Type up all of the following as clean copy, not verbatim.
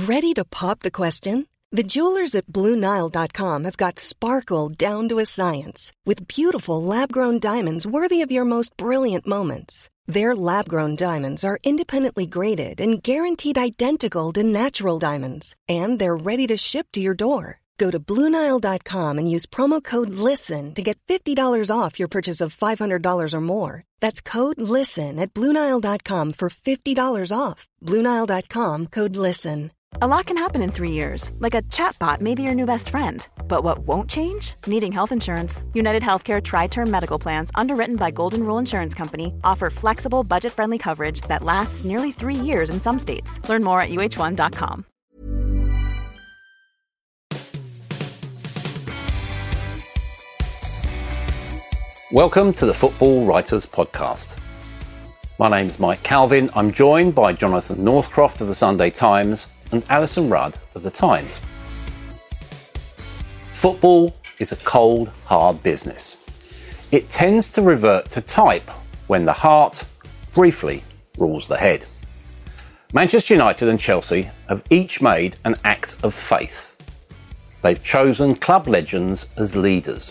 Ready to pop the question? The jewelers at BlueNile.com have got sparkle down to a science with beautiful lab-grown diamonds worthy of your most brilliant moments. Their lab-grown diamonds are independently graded and guaranteed identical to natural diamonds, and they're ready to ship to your door. Go to BlueNile.com and use promo code LISTEN to get $50 off your purchase of $500 or more. That's code LISTEN at BlueNile.com for $50 off. BlueNile.com, code LISTEN. A lot can happen in 3 years, like a chatbot may be your new best friend. But what won't change? Needing health insurance. United Healthcare Tri-Term Medical Plans, underwritten by Golden Rule Insurance Company, offer flexible, budget-friendly coverage that lasts nearly 3 years in some states. Learn more at uh1.com. Welcome to the Football Writers Podcast. My name's Mike Calvin. I'm joined by Jonathan Northcroft of the Sunday Times and Alison Rudd of the Times. Football is a cold, hard business. It tends to revert to type when the heart briefly rules the head. Manchester United and Chelsea have each made an act of faith. They've chosen club legends as leaders.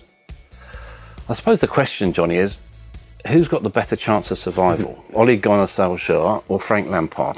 I suppose the question, Johnny, is who's got the better chance of survival? Ole Gunnar Solskjaer or Frank Lampard?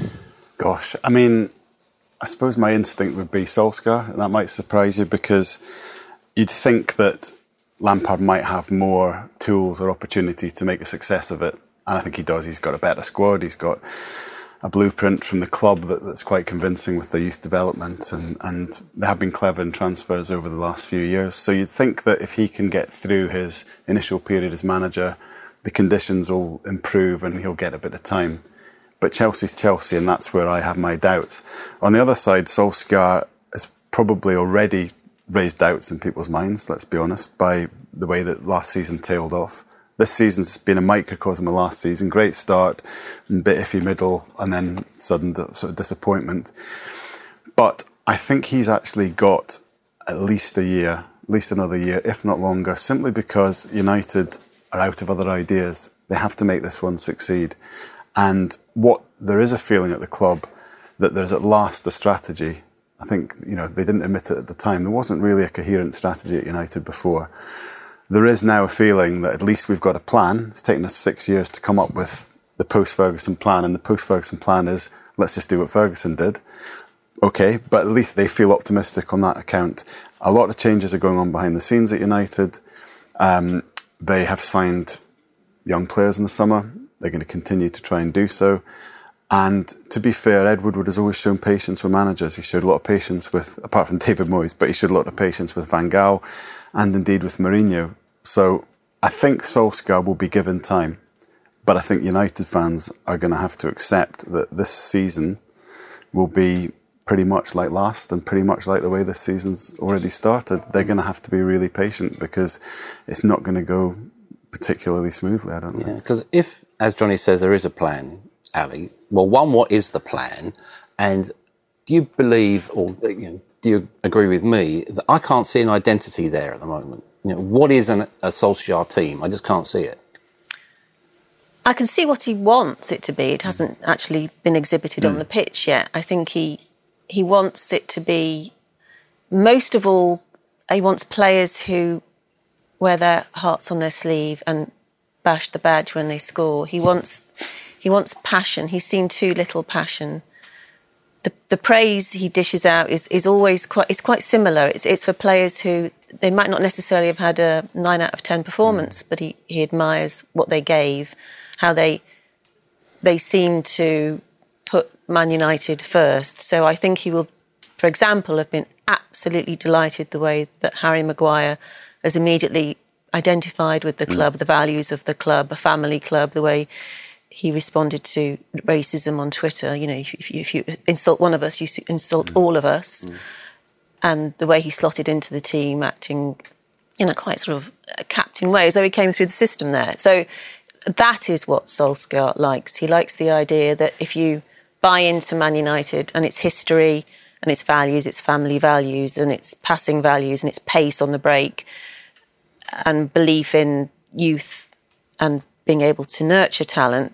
Gosh, I mean, I suppose my instinct would be Solskjaer, and that might surprise you because you'd think that Lampard might have more tools or opportunity to make a success of it. And I think he does. He's got a better squad. He's got a blueprint from the club that's quite convincing with the youth development, and they have been clever in transfers over the last few years. So you'd think that if he can get through his initial period as manager, the conditions will improve and he'll get a bit of time. But Chelsea's Chelsea, and that's where I have my doubts. On the other side, Solskjaer has probably already raised doubts in people's minds, let's be honest, by the way that last season tailed off. This season's been a microcosm of last season. Great start, a bit iffy middle, and then sudden sort of disappointment. But I think he's actually got at least a year, at least another year, if not longer, simply because United are out of other ideas. They have to make this one succeed. And there is a feeling at the club that there's at last a strategy. I think, they didn't admit it at the time. There wasn't really a coherent strategy at United before. There is now a feeling that at least we've got a plan. It's taken us 6 years to come up with the post-Ferguson plan, and the post-Ferguson plan is, let's just do what Ferguson did. Okay, but at least they feel optimistic on that account. A lot of changes are going on behind the scenes at United. They have signed young players in the summer. They're going to continue to try and do so. And to be fair, Ed Woodward has always shown patience with managers. He showed a lot of patience with, apart from David Moyes, but he showed a lot of patience with Van Gaal and indeed with Mourinho. So I think Solskjaer will be given time. But I think United fans are going to have to accept that this season will be pretty much like last and pretty much like the way this season's already started. They're going to have to be really patient because it's not going to go particularly smoothly, I don't think. Yeah, because if, as Johnny says, there is a plan, Ali, well, one, what is the plan? And do you believe, or do you agree with me, that I can't see an identity there at the moment? What is a Solskjaer team? I just can't see it. I can see what he wants it to be. It hasn't actually been exhibited on the pitch yet. I think he wants it to be, most of all, he wants players who wear their hearts on their sleeve and bash the badge when they score. He wants passion. He's seen too little passion. The praise he dishes out is always quite similar. It's for players who they might not necessarily have had a 9 out of 10 performance, but he admires what they gave, how they seem to put Man United first. So I think he will, for example, have been absolutely delighted the way that Harry Maguire has immediately identified with the club, the values of the club, a family club, the way he responded to racism on Twitter. If you insult one of us, you insult all of us. And the way he slotted into the team, acting in a quite sort of a captain way, as though he came through the system there. So that is what Solskjaer likes. He likes the idea that if you buy into Man United and its history and its values, its family values and its passing values and its pace on the break and belief in youth and being able to nurture talent,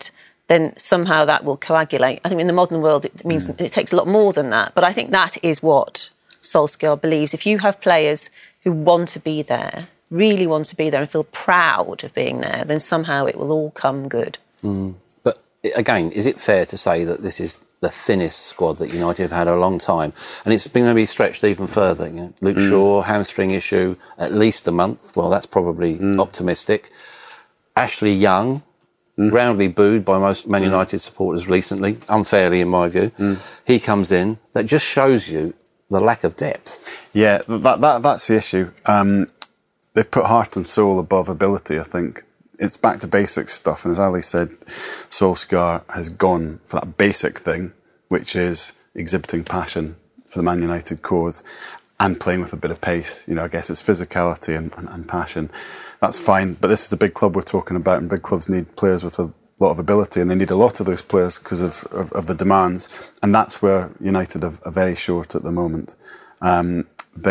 then somehow that will coagulate. I think in the modern world, it means it takes a lot more than that. But I think that is what Solskjaer believes. If you have players who want to be there, really want to be there and feel proud of being there, then somehow it will all come good. But again, is it fair to say that this is the thinnest squad that United have had in a long time? And it's been going to be stretched even further. You know, Luke Shaw, hamstring issue, at least a month. Well, that's probably optimistic. Ashley Young, roundly booed by most Man United supporters recently, unfairly in my view. He comes in. That just shows you the lack of depth. Yeah, that's the issue. They've put heart and soul above ability, I think. It's back to basics stuff. And as Ali said, Solskjaer has gone for that basic thing, which is exhibiting passion for the Man United cause and playing with a bit of pace. You know, I guess it's physicality and passion. That's fine. But this is a big club we're talking about, and big clubs need players with a lot of ability, and they need a lot of those players because of the demands. And that's where United are very short at the moment. I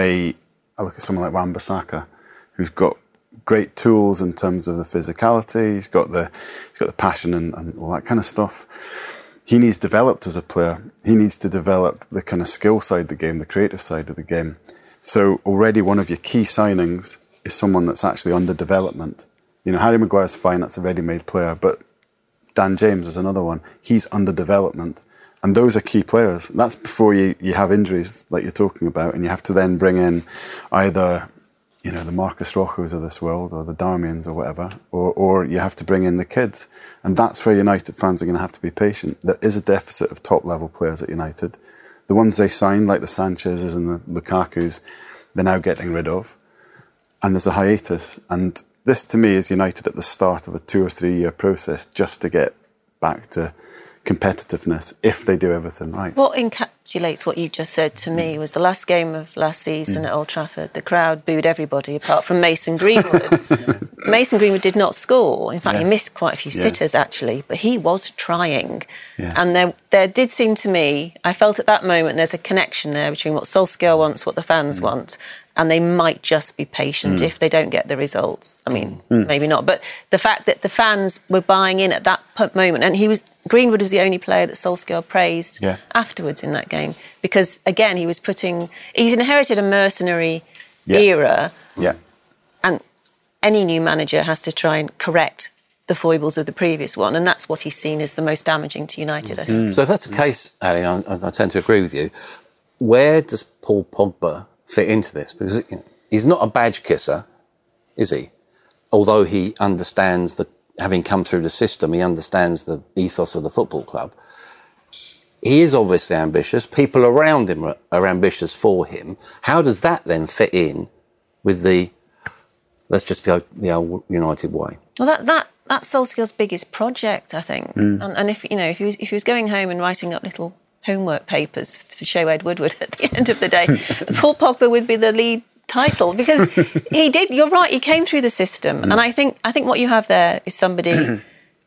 look at someone like Wan-Bissaka, who's got great tools in terms of the physicality. He's got the passion and all that kind of stuff. He needs developed as a player. He needs to develop the kind of skill side of the game, the creative side of the game. So already one of your key signings is someone that's actually under development. You know, Harry Maguire's fine, that's a ready-made player, but Dan James is another one. He's under development. And those are key players. That's before you have injuries like you're talking about, and you have to then bring in either, you know, the Marcus Rochos of this world or the Darmians or whatever, or you have to bring in the kids. And that's where United fans are going to have to be patient. There is a deficit of top-level players at United. The ones they signed, like the Sanchez's and the Lukaku's, they're now getting rid of. And there's a hiatus. And this, to me, is United at the start of a 2 or 3 year process just to get back to competitiveness if they do everything right. What encapsulates what you just said to me was the last game of last season at Old Trafford. The crowd booed everybody apart from Mason Greenwood. Mason Greenwood did not score. In fact, he missed quite a few sitters, actually, but he was trying. Yeah. And there did seem to me, I felt at that moment there's a connection there between what Solskjaer wants, what the fans want, and they might just be patient if they don't get the results. I mean, maybe not. But the fact that the fans were buying in at that moment, and Greenwood was the only player that Solskjaer praised afterwards in that game. Because, again, he's inherited a mercenary era. Yeah. And any new manager has to try and correct the foibles of the previous one. And that's what he's seen as the most damaging to United, I think. So if that's the case, Ali, I tend to agree with you. Where does Paul Pogba fit into this? Because he's not a badge kisser, is he? Although he understands having come through the system, he understands the ethos of the football club. He is obviously ambitious. People around him are ambitious for him. How does that then fit in with let's just go the old United way? Well, that's Solskjaer's biggest project, I think. And if he was going home and writing up little homework papers to show Ed Woodward at the end of the day, Paul Pogba would be the lead title, because you're right, he came through the system. And I think what you have there is somebody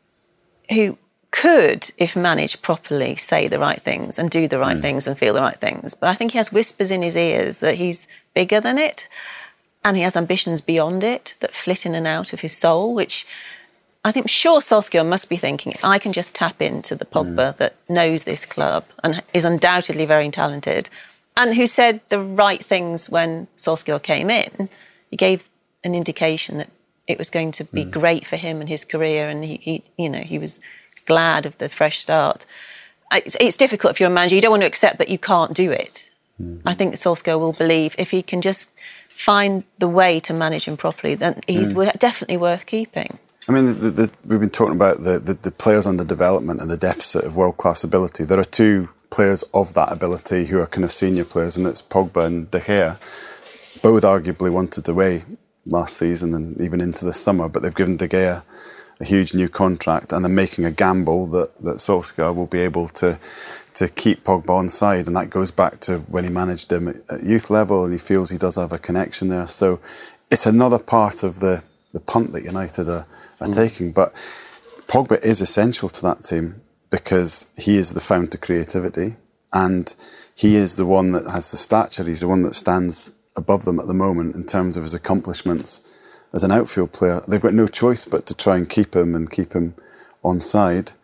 who could, if managed properly, say the right things and do the right things and feel the right things. But I think he has whispers in his ears that he's bigger than it, and he has ambitions beyond it that flit in and out of his soul, which I think Solskjaer must be thinking, I can just tap into the Pogba that knows this club and is undoubtedly very talented, and who said the right things when Solskjaer came in. He gave an indication that it was going to be great for him and his career, and he was glad of the fresh start. It's difficult if you're a manager. You don't want to accept that you can't do it. I think Solskjaer will believe if he can just find the way to manage him properly, then he's definitely worth keeping. I mean, we've been talking about the players under development and the deficit of world-class ability. There are two players of that ability who are kind of senior players, and it's Pogba and De Gea. Both arguably wanted away last season and even into this summer, but they've given De Gea a huge new contract, and they're making a gamble that Solskjaer will be able to keep Pogba on side, and that goes back to when he managed him at youth level, and he feels he does have a connection there. So it's another part of the punt that United are taking. But Pogba is essential to that team because he is the fount of creativity, and he is the one that has the stature. He's the one that stands above them at the moment in terms of his accomplishments as an outfield player. They've got no choice but to try and keep him on side.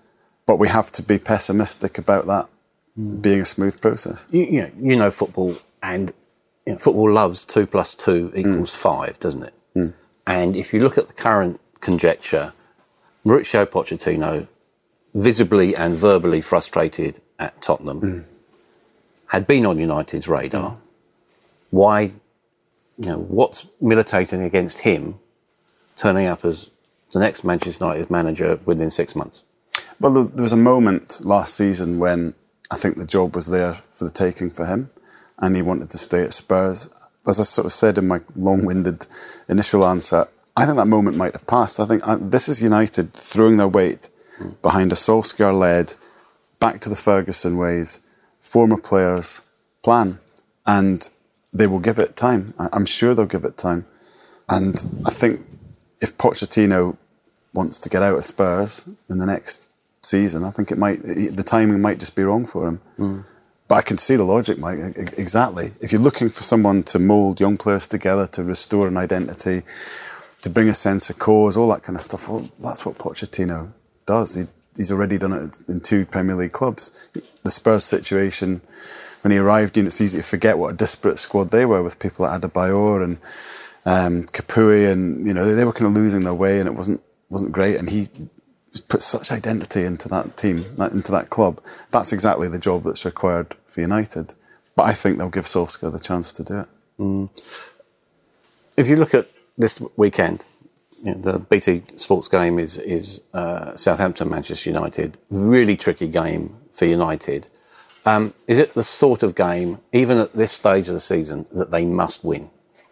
But we have to be pessimistic about that being a smooth process. You know football, and football loves 2 + 2 = 5, doesn't it? And if you look at the current conjecture, Mauricio Pochettino, visibly and verbally frustrated at Tottenham, had been on United's radar. Why, what's militating against him turning up as the next Manchester United manager within 6 months? Well, there was a moment last season when I think the job was there for the taking for him, and he wanted to stay at Spurs. As I sort of said in my long-winded initial answer, I think that moment might have passed. I think this is United throwing their weight behind a Solskjaer-led, back to the Ferguson ways, former players' plan, and they will give it time. I'm sure they'll give it time. And I think if Pochettino wants to get out of Spurs in the next season, I think the timing might just be wrong for him. But I can see the logic, Mike, exactly. If you're looking for someone to mould young players together, to restore an identity, to bring a sense of cause, all that kind of stuff, well, that's what Pochettino does. He's already done it in 2 Premier League clubs. The Spurs situation, when he arrived, it's easy to forget what a disparate squad they were, with people like Adebayor and Capuy, and they were kind of losing their way, and it wasn't great. And he put such identity into that team, into that club. That's exactly the job that's required for United. But I think they'll give Solskjaer the chance to do it. If you look at this weekend, the BT Sports game is Southampton, Manchester United. Really tricky game for United. Is it the sort of game, even at this stage of the season, that they must win?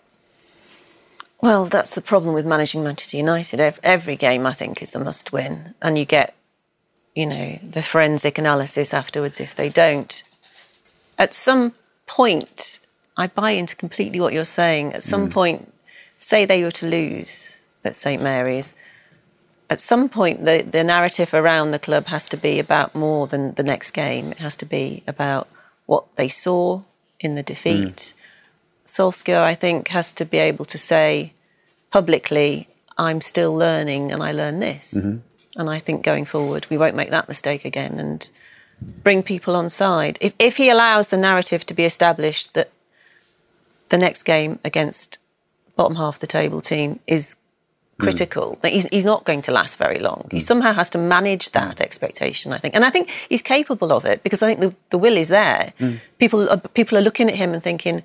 Well, that's the problem with managing Manchester United. Every game, I think, is a must-win. And you get, the forensic analysis afterwards if they don't. At some point, I buy into completely what you're saying. At some point, say they were to lose at St Mary's, at some point the narrative around the club has to be about more than the next game. It has to be about what they saw in the defeat. Solskjaer, I think, has to be able to say publicly, I'm still learning and I learned this. And I think going forward, we won't make that mistake again, and bring people on side. If he allows the narrative to be established that the next game against bottom half of the table team is critical, that he's not going to last very long. He somehow has to manage that expectation, I think. And I think he's capable of it, because I think the will is there. People are looking at him and thinking,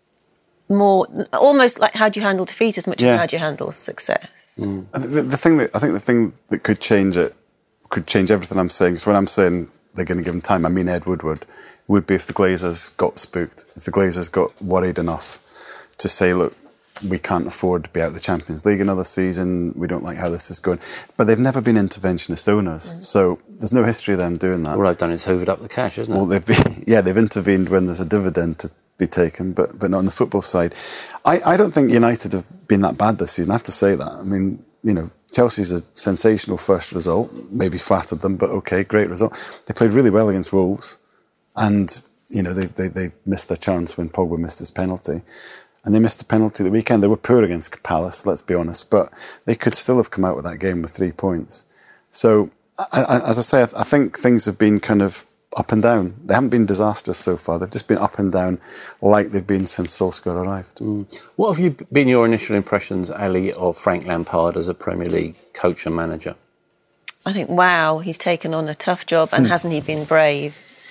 more almost like, how do you handle defeat as much as how do you handle success? The thing that could change it, could change everything I'm saying, because when I'm saying they're going to give him time, I mean Ed Woodward, would be if the Glazers got spooked, if the Glazers got worried enough to say, look, we can't afford to be out of the Champions League another season, we don't like how this is going. But they've never been interventionist owners, so there's no history of them doing that. All they've done is hoovered up the cash, isn't it? Well, they've intervened when there's a dividend to be taken, but not on the football side. I don't think United have been that bad this season, I have to say that. I mean, Chelsea's a sensational first result, maybe flattered them, but okay, great result. They played really well against Wolves, and they missed their chance when Pogba missed his penalty. And they missed the penalty the weekend. They were poor against Palace, let's be honest, but they could still have come out with that game with 3 points. So, as I say, I think things have been kind of up and down. They haven't been disastrous so far. They've just been up and down like they've been since Solskjaer arrived. What have been your initial impressions, Ali, of Frank Lampard as a Premier League coach and manager? I think, wow, he's taken on a tough job, and hasn't he been brave?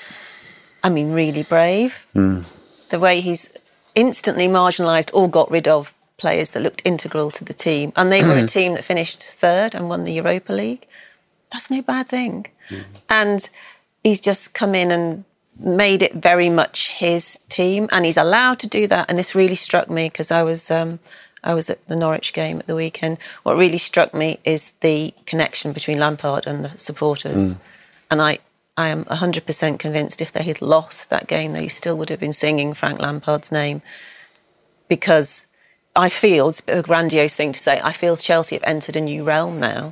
I mean, really brave. The way he's instantly marginalised or got rid of players that looked integral to the team. And they were a team that finished third and won the Europa League. That's no bad thing. And he's just come in and made it very much his team. And he's allowed to do that. And this really struck me, because I was at the Norwich game at the weekend. What really struck me is the connection between Lampard and the supporters. And I am 100% convinced if they had lost that game, they still would have been singing Frank Lampard's name, because I feel, it's a bit of a grandiose thing to say, I feel Chelsea have entered a new realm now.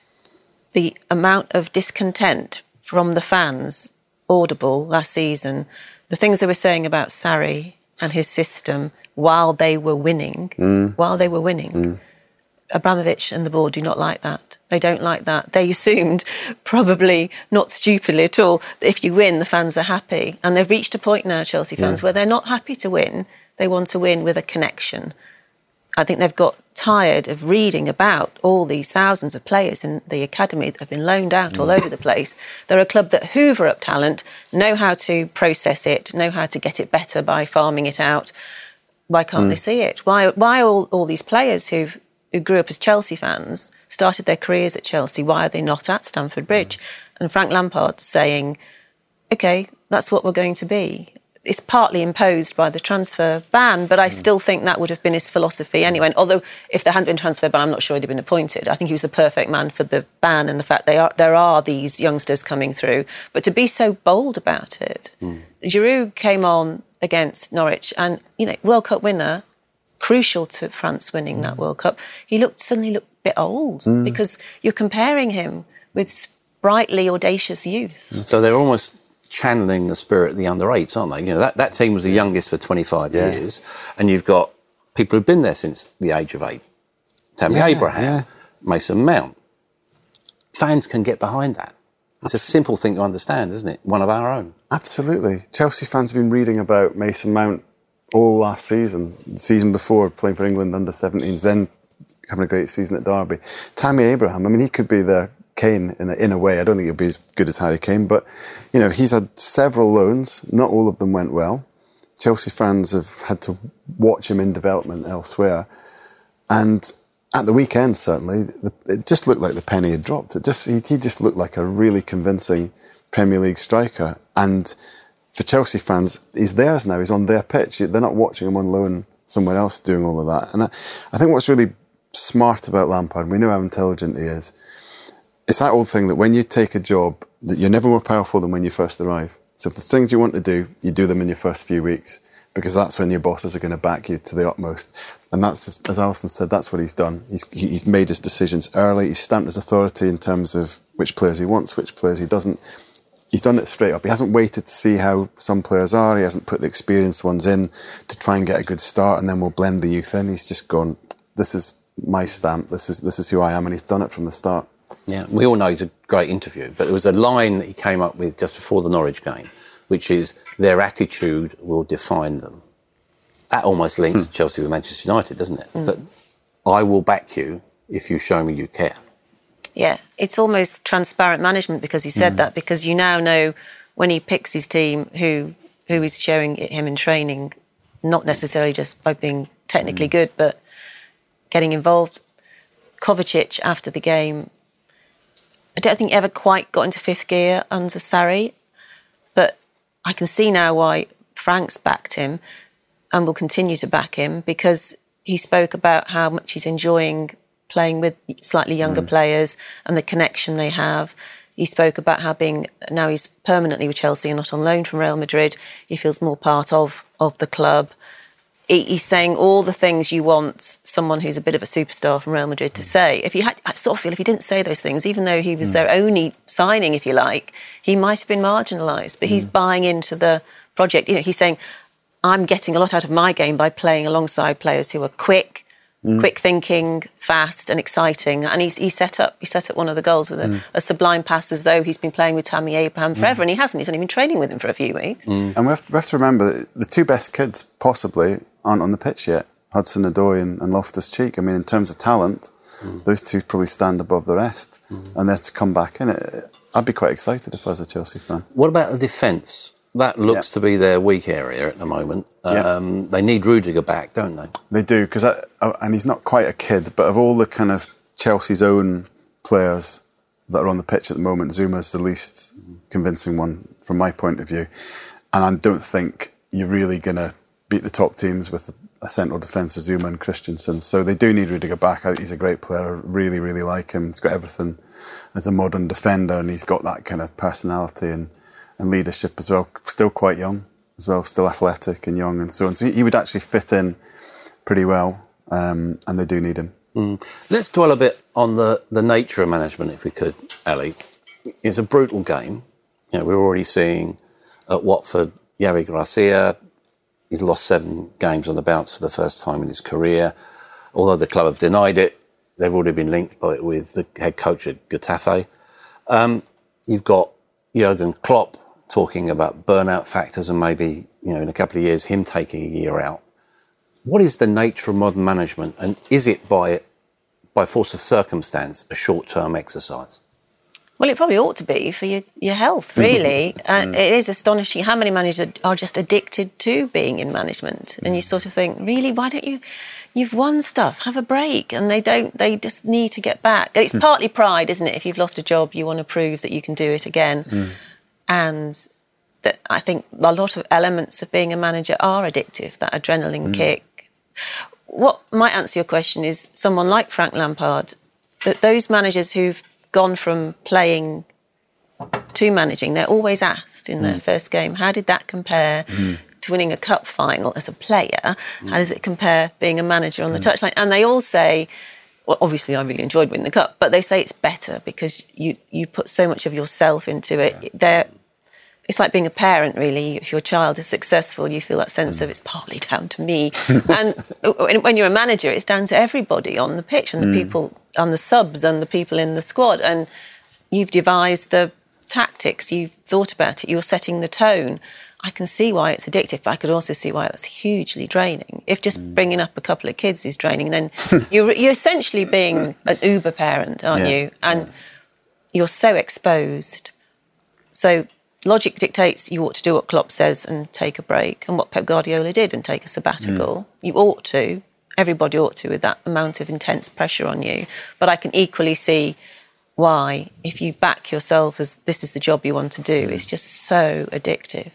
The amount of discontent from the fans, audible last season, the things they were saying about Sarri and his system while they were winning, Abramovich and the board do not like that. They don't like that. They assumed, probably not stupidly at all, that if you win, the fans are happy. And they've reached a point now, Chelsea fans, where they're not happy to win. They want to win with a connection. I think they've got tired of reading about all these thousands of players in the academy that have been loaned out all over the place. They're a club that hoover up talent, know how to process it, know how to get it better by farming it out. Why can't they see it? Why all these players who grew up as Chelsea fans, started their careers at Chelsea, why are they not at Stamford Bridge? And Frank Lampard's saying, OK, that's what we're going to be. It's partly imposed by the transfer ban, but I still think that would have been his philosophy anyway. Although if there hadn't been transfer ban, I'm not sure he'd have been appointed. I think he was the perfect man for the ban and the fact there are these youngsters coming through. But to be so bold about it, Giroud came on against Norwich and, World Cup winner, crucial to France winning that World Cup. He suddenly looked a bit old because you're comparing him with sprightly, audacious youth. So they're almost channeling the spirit of the under-8s, aren't they? That team was the youngest for 25 years, and you've got people who've been there since the age of 8. Tammy Abraham, Mason Mount. Fans can get behind that. It's a simple thing to understand, isn't it? One of our own. Absolutely. Chelsea fans have been reading about Mason Mount all last season, the season before, playing for England under 17s, then having a great season at Derby. Tammy Abraham, he could be the Kane in a way. I don't think he'll be as good as Harry Kane, but he's had several loans. Not all of them went well. Chelsea fans have had to watch him in development elsewhere, and at the weekend certainly it just looked like the penny had dropped. He just looked like a really convincing Premier League striker, and for Chelsea fans, he's theirs now. He's on their pitch. They're not watching him on loan somewhere else doing all of that. And I think what's really smart about Lampard, we know how intelligent he is, it's that old thing that when you take a job, that you're never more powerful than when you first arrive. So if the things you want to do, you do them in your first few weeks, because that's when your bosses are going to back you to the utmost. And that's, as Alison said, that's what he's done. He's made his decisions early. He's stamped his authority in terms of which players he wants, which players he doesn't. He's done it straight up. He hasn't waited to see how some players are. He hasn't put the experienced ones in to try and get a good start, and then we'll blend the youth in. He's just gone, this is my stamp, this is who I am, and he's done it from the start. Yeah, we all know he's a great interview, but there was a line that he came up with just before the Norwich game, which is, their attitude will define them. That almost links Chelsea with Manchester United, doesn't it? That I will back you if you show me you care. Yeah, it's almost transparent management because he said that, because you now know when he picks his team who is showing him in training, not necessarily just by being technically good, but getting involved. Kovacic, after the game, I don't think he ever quite got into fifth gear under Sarri, but I can see now why Frank's backed him and will continue to back him, because he spoke about how much he's enjoying playing with slightly younger players and the connection they have. He spoke about how now he's permanently with Chelsea and not on loan from Real Madrid. He feels more part of the club. He's saying all the things you want someone who's a bit of a superstar from Real Madrid to say. I sort of feel if he didn't say those things, even though he was their only signing, if you like, he might have been marginalised. But he's buying into the project. He's saying, I'm getting a lot out of my game by playing alongside players who are quick thinking, fast and exciting. And he set up one of the goals with a sublime pass, as though he's been playing with Tammy Abraham forever, and he hasn't. He's only been training with him for a few weeks. And we have to remember that the two best kids possibly aren't on the pitch yet, Hudson-Odoi and Loftus-Cheek. I mean, in terms of talent, those two probably stand above the rest, and they're to come back in it. I'd be quite excited if I was a Chelsea fan. What about the defence? That looks to be their weak area at the moment. They need Rudiger back, don't they? They do, and he's not quite a kid, but of all the kind of Chelsea's own players that are on the pitch at the moment, Zuma's the least convincing one from my point of view. And I don't think you're really going to beat the top teams with a central defence of Zuma and Christensen. So they do need Rudiger back. He's a great player. I really, really like him. He's got everything as a modern defender, and he's got that kind of personality and leadership as well. Still quite young as well, still athletic and young and so on. So he would actually fit in pretty well, and they do need him. Let's dwell a bit on the nature of management, if we could, Ali. It's a brutal game. We're already seeing at Watford, Javi Gracia, he's lost 7 games on the bounce for the first time in his career. Although the club have denied it, they've already been linked with the head coach at Getafe. You've got Jurgen Klopp talking about burnout factors and maybe, in a couple of years, him taking a year out. What is the nature of modern management, and is it by force of circumstance a short-term exercise? Well, it probably ought to be for your health, really. It is astonishing how many managers are just addicted to being in management. And you sort of think, really, why don't you've won stuff, have a break. And they just need to get back. It's partly pride, isn't it? If you've lost a job, you want to prove that you can do it again. And that I think a lot of elements of being a manager are addictive, that adrenaline kick. What might answer your question is someone like Frank Lampard, that those managers who've gone from playing to managing, they're always asked in their first game, how did that compare to winning a cup final as a player? How does it compare being a manager on the touchline? And they all say, well, obviously I really enjoyed winning the cup, but they say it's better because you put so much of yourself into it. It's like being a parent, really. If your child is successful, you feel that sense of it's partly down to me. And when you're a manager, it's down to everybody on the pitch and the people on the subs and the people in the squad. And you've devised the tactics, you've thought about it, you're setting the tone. I can see why it's addictive, but I could also see why it's hugely draining. If just bringing up a couple of kids is draining, then you're essentially being an Uber parent, aren't you? And you're so exposed. So logic dictates you ought to do what Klopp says and take a break, and what Pep Guardiola did and take a sabbatical. You ought to. Everybody ought to, with that amount of intense pressure on you. But I can equally see why, if you back yourself as this is the job you want to do, it's just so addictive.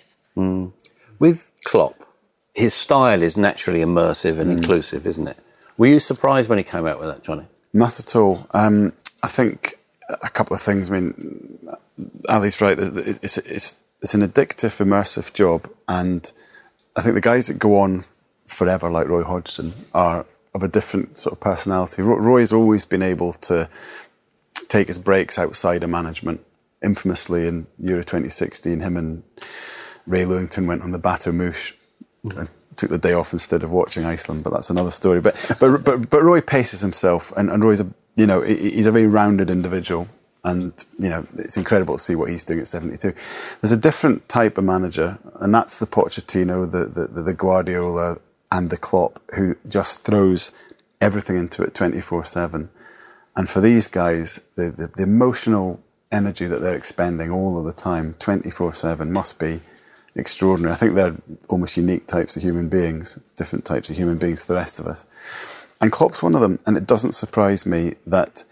With Klopp, his style is naturally immersive and inclusive, isn't it? Were you surprised when he came out with that, Johnny? Not at all. I think a couple of things. I mean, Ali's right. It's an addictive, immersive job, and I think the guys that go on forever, like Roy Hodgson, are of a different sort of personality. Roy's always been able to take his breaks outside of management. Infamously, in Euro 2016, him and Ray Lewington went on the Bateau Mouche and took the day off instead of watching Iceland, but that's another story. But Roy paces himself, and Roy's he's a very rounded individual. And, it's incredible to see what he's doing at 72. There's a different type of manager, and that's the Pochettino, the Guardiola and the Klopp, who just throws everything into it 24/7. And for these guys, the emotional energy that they're expending all of the time, 24/7, must be extraordinary. I think they're almost unique types of human beings, different types of human beings to the rest of us. And Klopp's one of them, and it doesn't surprise me that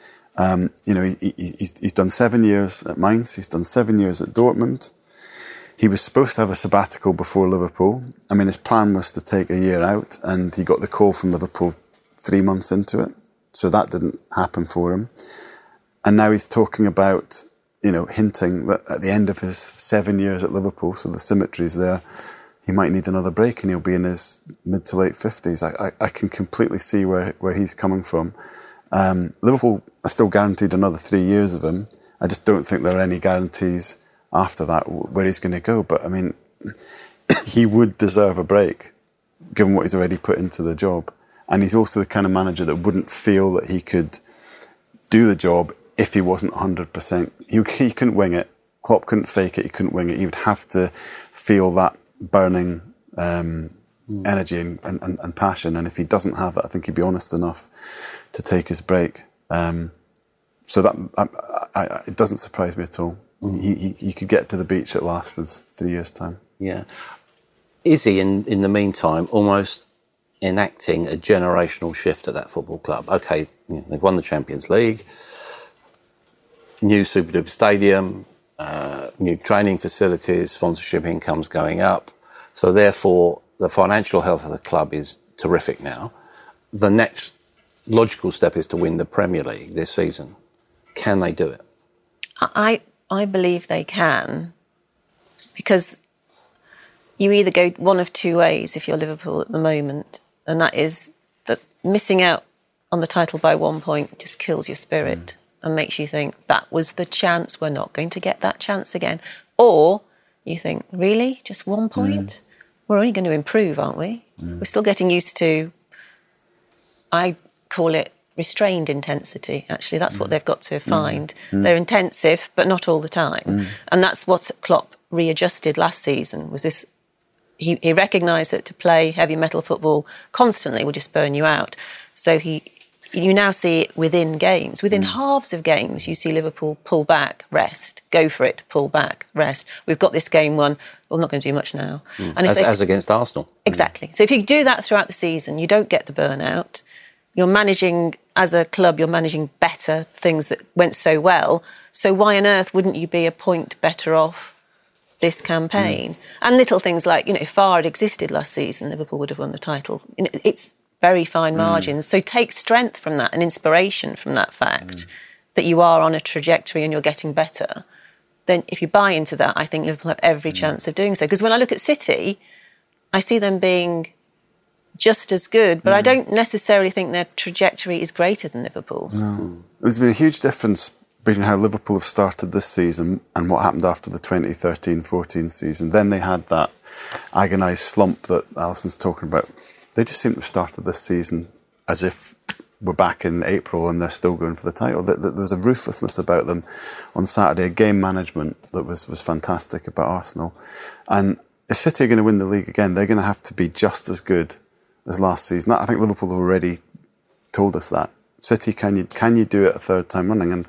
he's done 7 years at Mainz. He's done 7 years at Dortmund. He was supposed to have a sabbatical before Liverpool. I mean, his plan was to take a year out, and he got the call from Liverpool 3 months into it. So that didn't happen for him. And now he's talking about, hinting that at the end of his 7 years at Liverpool, so the symmetry's there, he might need another break and he'll be in his mid to late 50s. I can completely see where he's coming from. Liverpool are still guaranteed another 3 years of him. I just don't think there are any guarantees after that where he's going to go. But, I mean, he would deserve a break, given what he's already put into the job. And he's also the kind of manager that wouldn't feel that he could do the job if he wasn't 100%. He couldn't wing it. Klopp couldn't fake it. He couldn't wing it. He would have to feel that burning energy and passion. And if he doesn't have it, I think he'd be honest enough to take his break. So that it doesn't surprise me at all. He could get to the beach at last in 3 years' time. Yeah. Is he, in the meantime, almost enacting a generational shift at that football club? OK, they've won the Champions League, new super-duper stadium, new training facilities, sponsorship income's going up. So therefore, the financial health of the club is terrific now. The next logical step is to win the Premier League this season. Can they do it? I believe they can, because you either go one of two ways if you're Liverpool at the moment, and that is that missing out on the title by 1 point just kills your spirit and makes you think that was the chance, we're not going to get that chance again. Or you think, really? Just 1 point? We're only going to improve, aren't we? We're still getting used to, I call it restrained intensity, actually. That's what they've got to find. They're intensive, but not all the time. And that's what Klopp readjusted last season, was this. He recognised that to play heavy metal football constantly will just burn you out. So you now see it within games. Within halves of games, you see Liverpool pull back, rest, go for it, pull back, rest. We've got this game won. We're not going to do much now. And as against Arsenal. Exactly. So if you do that throughout the season, you don't get the burnout. You're managing, as a club, you're managing better things that went so well. So why on earth wouldn't you be a point better off this campaign? And little things like, if VAR had existed last season, Liverpool would have won the title. It's very fine margins. So take strength from that and inspiration from that fact that you are on a trajectory and you're getting better. Then if you buy into that, I think Liverpool have every chance of doing so. Because when I look at City, I see them being just as good, but I don't necessarily think their trajectory is greater than Liverpool's. No. There's been a huge difference between how Liverpool have started this season and what happened after the 2013-14 season. Then they had that agonised slump that Alison's talking about. They just seem to have started this season as if we're back in April and they're still going for the title. There was a ruthlessness about them on Saturday, a game management that was fantastic about Arsenal. And if City are going to win the league again, they're going to have to be just as good as last season. I think Liverpool have already told us that. City, can you do it a third time running? And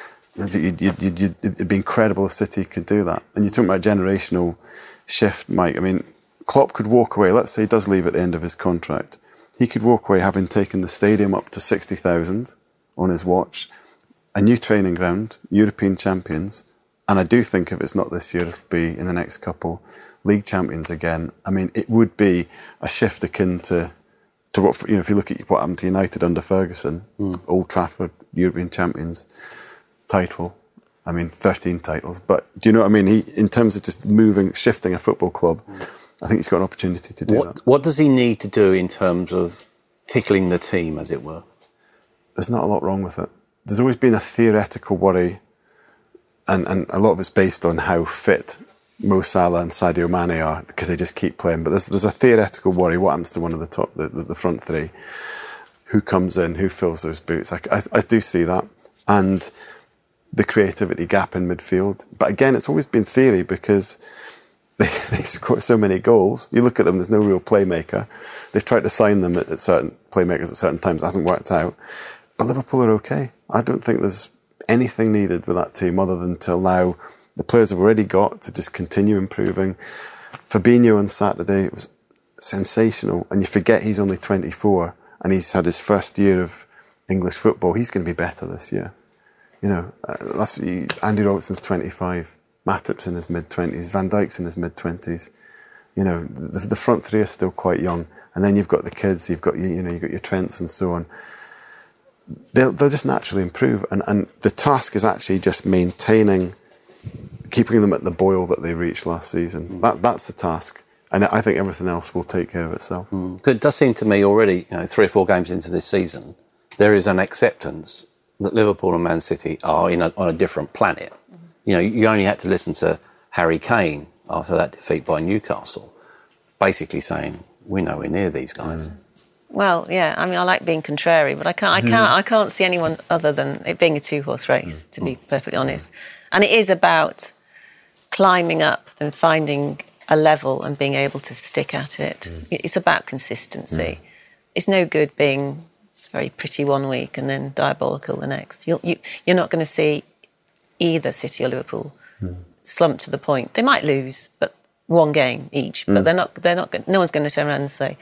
it'd be incredible if City could do that. And you're talking about generational shift, Mike. I mean, Klopp could walk away. Let's say he does leave at the end of his contract. He could walk away having taken the stadium up to 60,000 on his watch, a new training ground, European champions, and I do think if it's not this year, it'll be in the next couple, league champions again. I mean, it would be a shift akin to what, if you look at what happened to United under Ferguson, Old Trafford, European champions title. I mean, 13 titles. But do you know what I mean? In terms of just shifting a football club, I think he's got an opportunity to do that. What does he need to do in terms of tickling the team, as it were? There's not a lot wrong with it. There's always been a theoretical worry, and a lot of it's based on how fit Mo Salah and Sadio Mane are, because they just keep playing. But there's a theoretical worry. What happens to one of the top, the front three? Who comes in? Who fills those boots? I do see that. And the creativity gap in midfield. But again, it's always been theory, because they score so many goals. You look at them, there's no real playmaker. They've tried to sign them at certain playmakers at certain times. It hasn't worked out. But Liverpool are okay. I don't think there's anything needed with that team other than to allow the players have already got to just continue improving. Fabinho on Saturday was sensational. And you forget he's only 24 and he's had his first year of English football. He's going to be better this year. Andy Robertson's 25. Matip's in his mid-20s, Van Dijk's in his mid-20s. The front three are still quite young, and then you've got the kids, you've got you've got your Trents and so on. They'll just naturally improve, and the task is actually just keeping them at the boil that they reached last season. That's the task, and I think everything else will take care of itself. It does seem to me already, 3 or 4 games into this season, there is an acceptance that Liverpool and Man City are on a different planet. You only had to listen to Harry Kane after that defeat by Newcastle, basically saying, we're nowhere near these guys. Well, yeah, I mean, I like being contrary, but I can't see anyone other than it being a 2-horse race, to be perfectly honest. And it is about climbing up and finding a level and being able to stick at it. It's about consistency. It's no good being very pretty one week and then diabolical the next. You're not going to see either City or Liverpool slump to the point. They might lose, but one game each. But they're not. No one's going to turn around and say.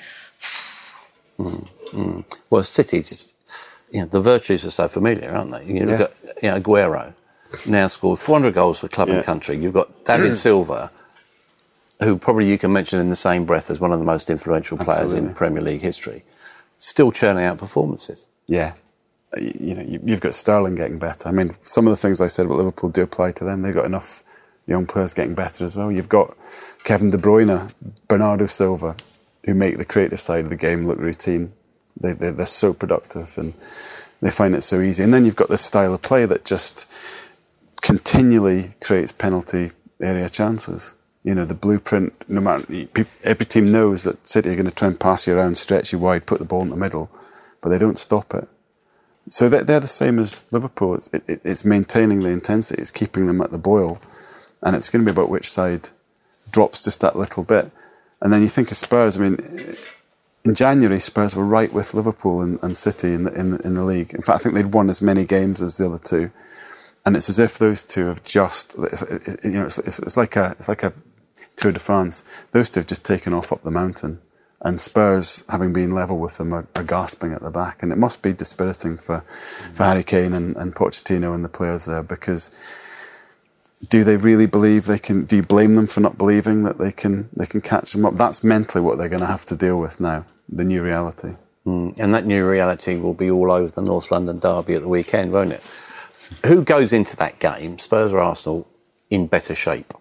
Well, City just, the virtues are so familiar, aren't they? You look at Aguero, now scored 400 goals for club and country. You've got David Silva, who probably you can mention in the same breath as one of the most influential players in Premier League history, still churning out performances. Yeah. You've got Sterling getting better. I mean, some of the things I said about Liverpool do apply to them. They've got enough young players getting better as well. You've got Kevin De Bruyne, Bernardo Silva, who make the creative side of the game look routine. They're so productive and they find it so easy. And then you've got this style of play that just continually creates penalty area chances. The blueprint, no matter, every team knows that City are going to try and pass you around, stretch you wide, put the ball in the middle, but they don't stop it. So they're the same as Liverpool. It's maintaining the intensity. It's keeping them at the boil. And it's going to be about which side drops just that little bit. And then you think of Spurs. I mean, in January, Spurs were right with Liverpool and City in the league. In fact, I think they'd won as many games as the other two. And it's as if those two have just, it's like a Tour de France. Those two have just taken off up the mountain. And Spurs, having been level with them, are gasping at the back. And it must be dispiriting for Harry Kane and Pochettino and the players there, because do they really believe they can? Do you blame them for not believing that they can catch them up? That's mentally what they're going to have to deal with now, the new reality. And that new reality will be all over the North London derby at the weekend, won't it? Who goes into that game, Spurs or Arsenal, in better shape?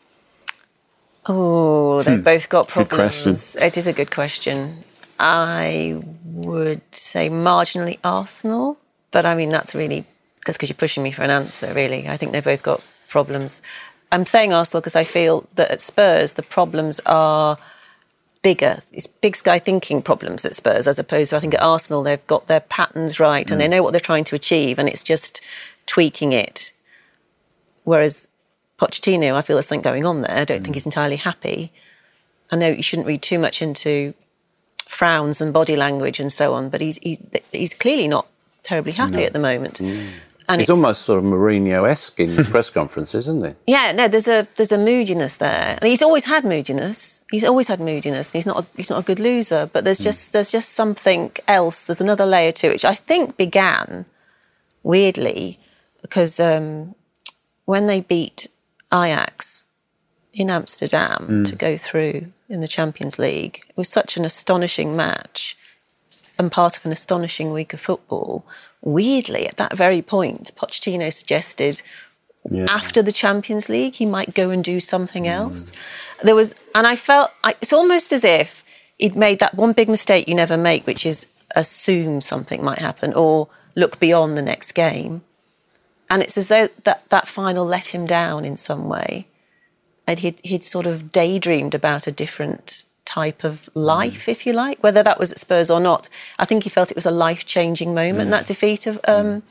Oh, they've both got problems. Good question. It is a good question. I would say marginally Arsenal, but I mean, that's really because you're pushing me for an answer, really. I think they've both got problems. I'm saying Arsenal because I feel that at Spurs, the problems are bigger. It's big sky thinking problems at Spurs, as opposed to, I think at Arsenal, they've got their patterns right and they know what they're trying to achieve, and it's just tweaking it. Whereas Pochettino, I feel there's something going on there. I don't think he's entirely happy. I know you shouldn't read too much into frowns and body language and so on, but he's clearly not terribly happy at the moment. And it's almost sort of Mourinho-esque in the press conferences, isn't it? Yeah, no, there's a moodiness there, and he's always had moodiness. He's not a good loser, but there's just something else. There's another layer to it, which I think began weirdly because when they beat Ajax in Amsterdam to go through in the Champions League, it was such an astonishing match and part of an astonishing week of football. Weirdly, at that very point, Pochettino suggested after the Champions League he might go and do something else. And I felt it's almost as if he'd made that one big mistake you never make, which is assume something might happen or look beyond the next game. And it's as though that final let him down in some way. And he'd sort of daydreamed about a different type of life, if you like, whether that was at Spurs or not. I think he felt it was a life-changing moment, that defeat of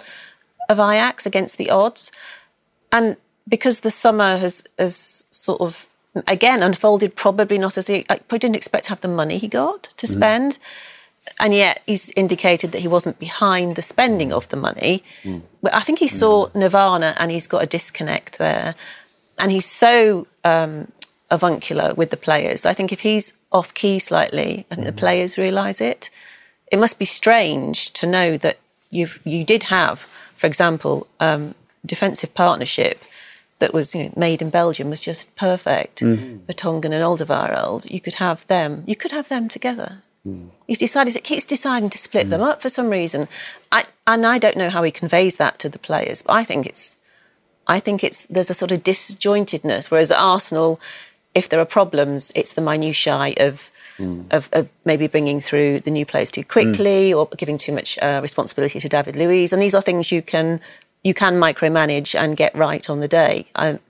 Ajax against the odds. And because the summer has sort of, again, unfolded probably not as I probably didn't expect to have the money he got to spend. And yet he's indicated that he wasn't behind the spending of the money. But I think he saw Nirvana and he's got a disconnect there. And he's so avuncular with the players. I think if he's off key slightly, I think the players realise it. It must be strange to know that you did have, for example, defensive partnership that was made in Belgium was just perfect. Vertonghen and Alderweireld, you could have them together. He keeps deciding to split them up for some reason. I don't know how he conveys that to the players, but I think there's a sort of disjointedness. Whereas at Arsenal, if there are problems, it's the minutiae of maybe bringing through the new players too quickly or giving too much responsibility to David Luiz. And these are things you can micromanage and get right on the day.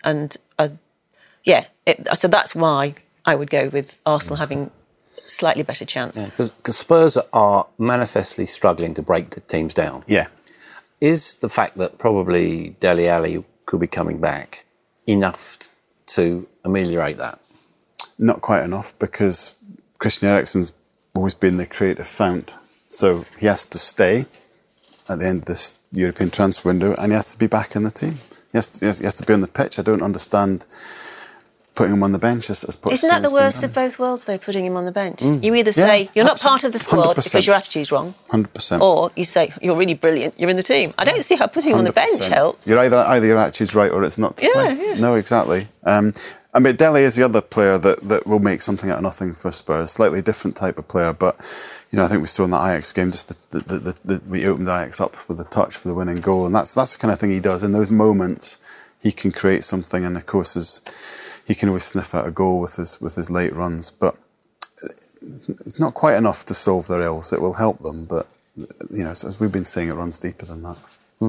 So that's why I would go with Arsenal having slightly better chance. Because Spurs are manifestly struggling to break the teams down. Yeah. Is the fact that probably Dele Alli could be coming back enough to ameliorate that? Not quite enough, because Christian Eriksen's always been the creative fount. So he has to stay at the end of this European transfer window and he has to be back in the team. He has to be on the pitch. I don't understand putting him on the bench as Isn't that the worst of both worlds, though, putting him on the bench? You either say you're not part of the squad 100%. because your attitude's wrong, 100%, or you say you're really brilliant, you're in the team. I don't see how putting him on the bench 100%. helps. You're either your attitude's right or it's not to play. Yeah. No, exactly. I mean, Dele is the other player that will make something out of nothing for Spurs. Slightly different type of player, but I think we saw in that Ajax game just we opened Ajax up with a touch for the winning goal, and that's the kind of thing he does. In those moments, he can create something, and of course, he can always sniff out a goal with his late runs. But it's not quite enough to solve their ills. It will help them, but as we've been saying, it runs deeper than that.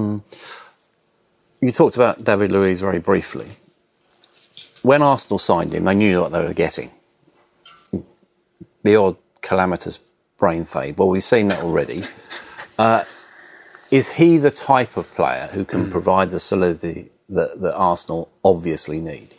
You talked about David Luiz very briefly. When Arsenal signed him, they knew what they were getting. The odd calamitous brain fade. Well, we've seen that already. Is he the type of player who can provide the solidity that Arsenal obviously need?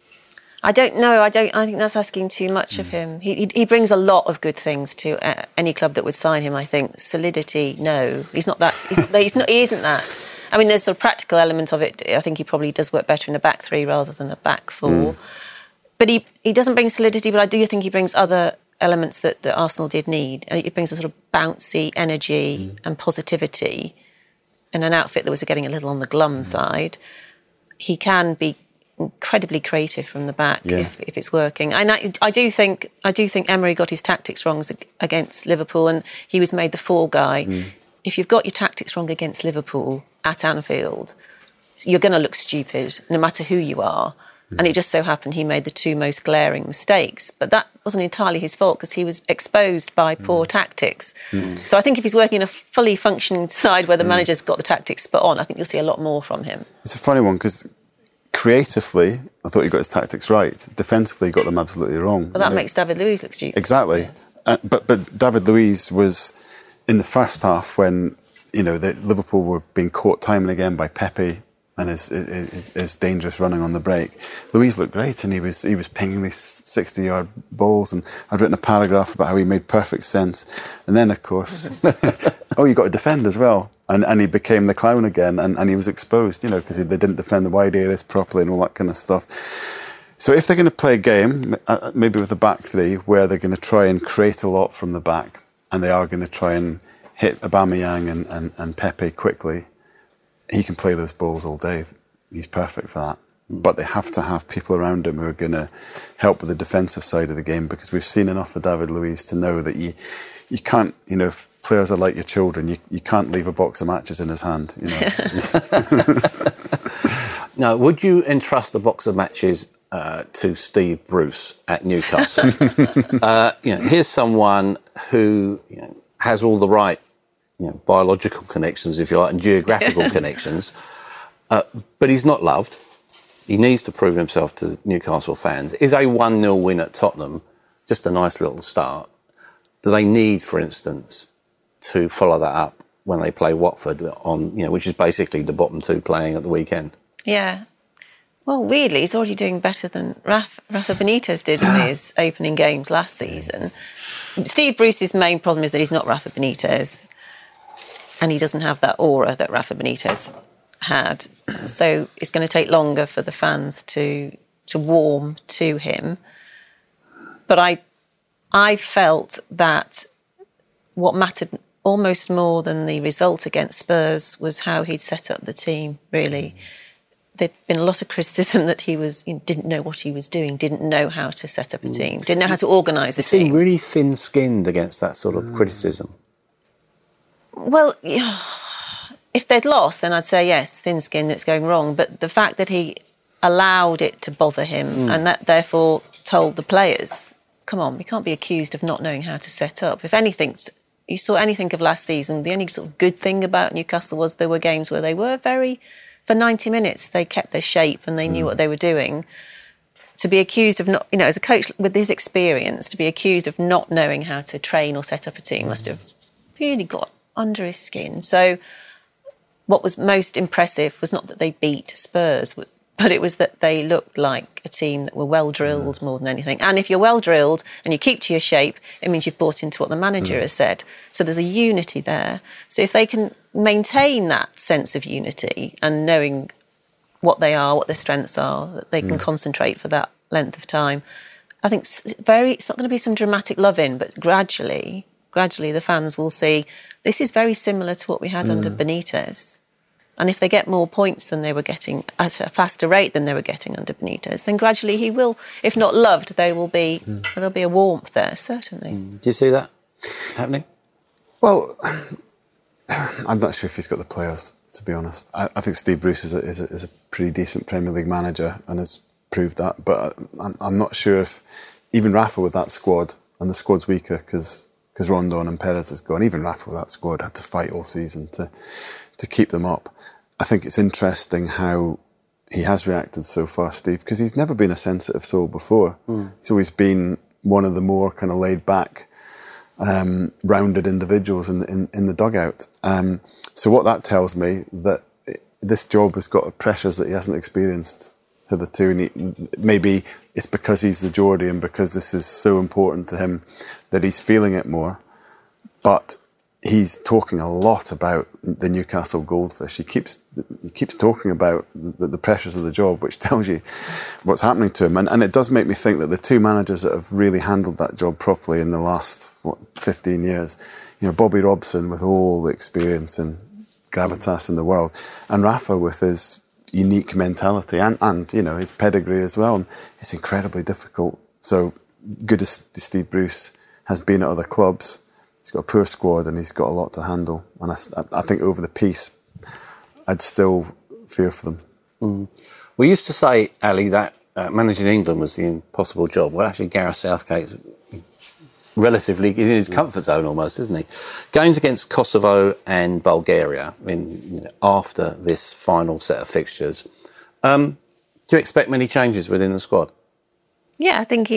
I don't know. I think that's asking too much of him. He brings a lot of good things to any club that would sign him. I think solidity. No, he's not that. He isn't that. I mean, there's a sort of practical element of it. I think he probably does work better in a back three rather than a back four. But he doesn't bring solidity. But I do think he brings other elements that Arsenal did need. It brings a sort of bouncy energy and positivity in an outfit that was getting a little on the glum side. He can be incredibly creative from the back if it's working. And I do think Emery got his tactics wrong against Liverpool, and he was made the fall guy. If you've got your tactics wrong against Liverpool at Anfield, you're going to look stupid no matter who you are. And it just so happened he made the two most glaring mistakes. But that wasn't entirely his fault because he was exposed by poor tactics. So I think if he's working in a fully functioning side where the manager's got the tactics spot on, I think you'll see a lot more from him. It's a funny one because creatively, I thought he got his tactics right. Defensively, he got them absolutely wrong. Well, that makes David Luiz look stupid. Exactly. But David Luiz was in the first half when, Liverpool were being caught time and again by Pepe and his dangerous running on the break. Luiz looked great, and he was pinging these 60-yard balls, and I'd written a paragraph about how he made perfect sense. And then, of course, you got to defend as well. And he became the clown again, and he was exposed, because they didn't defend the wide areas properly and all that kind of stuff. So if they're going to play a game, maybe with a back three, where they're going to try and create a lot from the back, and they are going to try and hit Aubameyang and Pepe quickly, he can play those balls all day. He's perfect for that. But they have to have people around him who are going to help with the defensive side of the game, because we've seen enough of David Luiz to know that you can't, if players are like your children, you can't leave a box of matches in his hand. Now, would you entrust the box of matches to Steve Bruce at Newcastle? Here's someone who has all the right biological connections, if you like, and geographical connections, but he's not loved. He needs to prove himself to Newcastle fans. Is a 1-0 win at Tottenham just a nice little start? Do they need, for instance, to follow that up when they play Watford which is basically the bottom two playing at the weekend? Yeah. Well, weirdly, he's already doing better than Rafa Benitez did in his opening games last season. Steve Bruce's main problem is that he's not Rafa Benitez, and he doesn't have that aura that Rafa Benitez had. So it's going to take longer for the fans to warm to him. But I felt that what mattered almost more than the result against Spurs was how he'd set up the team, really. There'd been a lot of criticism that he didn't know what he was doing, didn't know how to set up a team, didn't know how to organise a team. He seemed really thin-skinned against that sort of criticism. Well, if they'd lost, then I'd say, yes, thin-skinned, it's going wrong. But the fact that he allowed it to bother him and that therefore told the players, come on, we can't be accused of not knowing how to set up. If anything, you saw anything of last season, the only sort of good thing about Newcastle was there were games where they were for 90 minutes, they kept their shape and they knew what they were doing. To be accused of not, as a coach with his experience, to be accused of not knowing how to train or set up a team must have really got under his skin. So what was most impressive was not that they beat Spurs, but it was that they looked like a team that were well-drilled more than anything. And if you're well-drilled and you keep to your shape, it means you've bought into what the manager has said. So there's a unity there. So if they can maintain that sense of unity and knowing what they are, what their strengths are, that they can concentrate for that length of time, I think it's not going to be some dramatic love-in, but gradually the fans will see this is very similar to what we had under Benitez. And if they get more points than they were getting at a faster rate than they were getting under Benitez, then gradually he will, if not loved, there'll be a warmth there, certainly. Do you see that happening? Well, I'm not sure if he's got the players, to be honest. I think Steve Bruce is a pretty decent Premier League manager and has proved that. But I'm not sure if even Rafa with that squad, and the squad's weaker because Rondon and Perez has gone, even Rafa with that squad had to fight all season to keep them up. I think it's interesting how he has reacted so far, Steve, because he's never been a sensitive soul before. He's always been one of the more kind of laid back rounded individuals in the dugout. So what that tells me, that this job has got pressures that he hasn't experienced hitherto, and maybe it's because he's the Geordie and because this is so important to him that he's feeling it more. But he's talking a lot about the Newcastle Goldfish. He keeps talking about the pressures of the job, which tells you what's happening to him. And it does make me think that the two managers that have really handled that job properly in the last 15 years, Bobby Robson with all the experience and gravitas in the world, and Rafa with his unique mentality and his pedigree as well. And it's incredibly difficult. So good as Steve Bruce has been at other clubs, he's got a poor squad and he's got a lot to handle. And I think over the piece, I'd still fear for them. Mm. We used to say, Ali, that managing England was the impossible job. Well, actually, Gareth Southgate's relatively in his comfort zone almost, isn't he? Games against Kosovo and Bulgaria, after this final set of fixtures. Do you expect many changes within the squad? Yeah, I think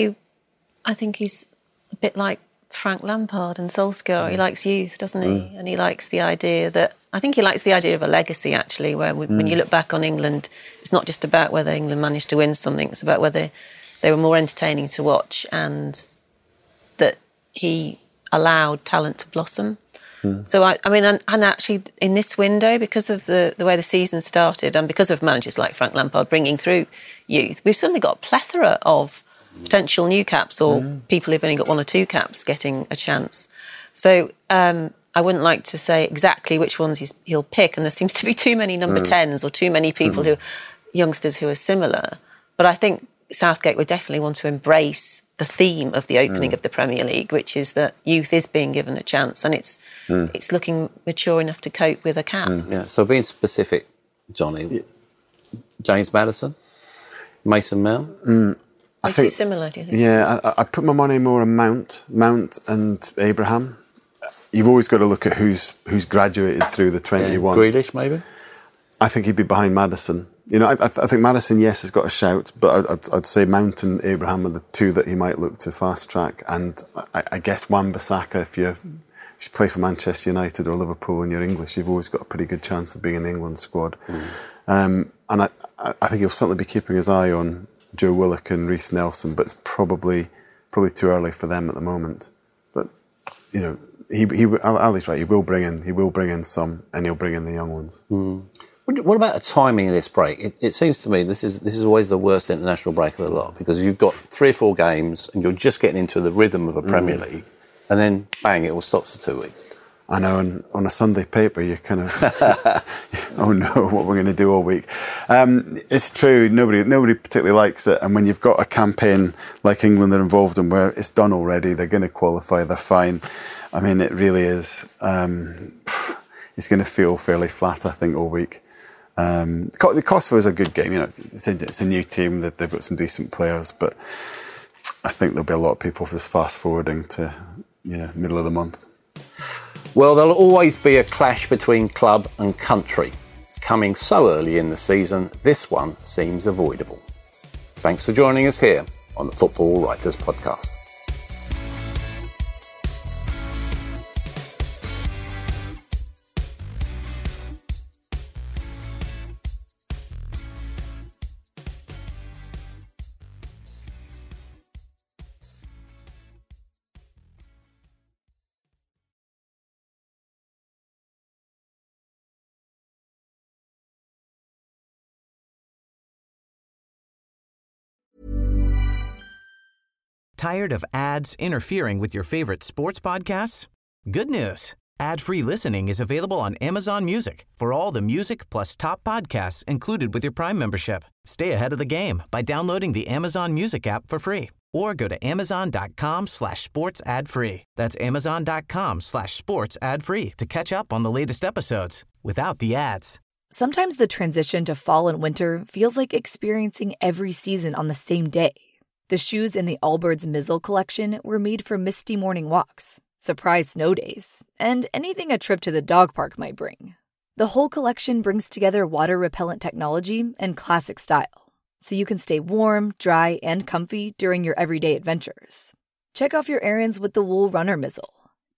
he's a bit like Frank Lampard and Solskjaer. He likes youth, doesn't he? And he likes the idea of a legacy, actually, where when you look back on England, it's not just about whether England managed to win something, it's about whether they were more entertaining to watch and that he allowed talent to blossom. So, and actually in this window, because of the way the season started and because of managers like Frank Lampard bringing through youth, we've suddenly got a plethora of potential new caps or people who've only got one or two caps getting a chance. So I wouldn't like to say exactly which ones he'll pick, and there seems to be too many number 10s or too many people youngsters who are similar. But I think Southgate would definitely want to embrace the theme of the opening of the Premier League, which is that youth is being given a chance and it's looking mature enough to cope with a cap. Yeah. So being specific, Johnny, James Maddison, Mason Mount. I think too similar, do you think? Yeah, I put my money more on Mount and Abraham. You've always got to look at who's graduated through the 21s. Grealish, maybe. I think he'd be behind Maddison. I think Maddison, yes, has got a shout, but I'd say Mount and Abraham are the two that he might look to fast track. And I guess Wan-Bissaka, if you play for Manchester United or Liverpool and you're English, you've always got a pretty good chance of being in the England squad. And I think he'll certainly be keeping his eye on Joe Willock and Reece Nelson, but it's probably too early for them at the moment. But Ali's right. He will bring in some, and he'll bring in the young ones. What about the timing of this break? It seems to me this is always the worst international break of the lot, because you've got 3 or 4 games and you're just getting into the rhythm of a Premier League, and then bang, it all stops for 2 weeks. I know, and on a Sunday paper, you kind of, oh no, what we're going to do all week. It's true, nobody particularly likes it, and when you've got a campaign like England are involved in where it's done already, they're going to qualify, they're fine. I mean, it really is, it's going to feel fairly flat, I think, all week. The Kosovo is a good game, it's a new team, they've got some decent players, but I think there'll be a lot of people just fast forwarding to, middle of the month. Well, there'll always be a clash between club and country. Coming so early in the season, this one seems avoidable. Thanks for joining us here on the Football Writers Podcast. Tired of ads interfering with your favorite sports podcasts? Good news. Ad-free listening is available on Amazon Music for all the music plus top podcasts included with your Prime membership. Stay ahead of the game by downloading the Amazon Music app for free or go to amazon.com/sports ad free. That's amazon.com/sports ad free to catch up on the latest episodes without the ads. Sometimes the transition to fall and winter feels like experiencing every season on the same day. The shoes in the Allbirds Mizzle collection were made for misty morning walks, surprise snow days, and anything a trip to the dog park might bring. The whole collection brings together water-repellent technology and classic style, so you can stay warm, dry, and comfy during your everyday adventures. Check off your errands with the Wool Runner Mizzle,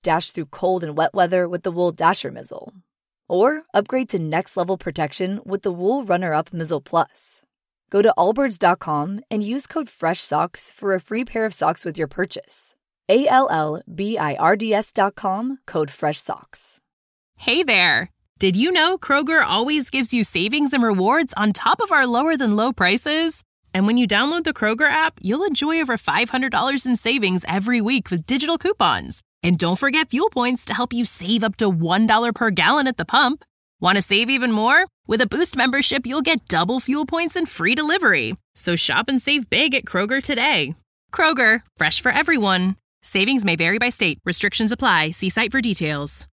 dash through cold and wet weather with the Wool Dasher Mizzle. Or upgrade to next-level protection with the Wool Runner-Up Mizzle Plus. Go to allbirds.com and use code FRESHSOCKS for a free pair of socks with your purchase. ALLBIRDS.com, code FRESHSOCKS. Hey there! Did you know Kroger always gives you savings and rewards on top of our lower-than-low prices? And when you download the Kroger app, you'll enjoy over $500 in savings every week with digital coupons. And don't forget fuel points to help you save up to $1 per gallon at the pump. Want to save even more? With a Boost membership, you'll get double fuel points and free delivery. So shop and save big at Kroger today. Kroger, fresh for everyone. Savings may vary by state. Restrictions apply. See site for details.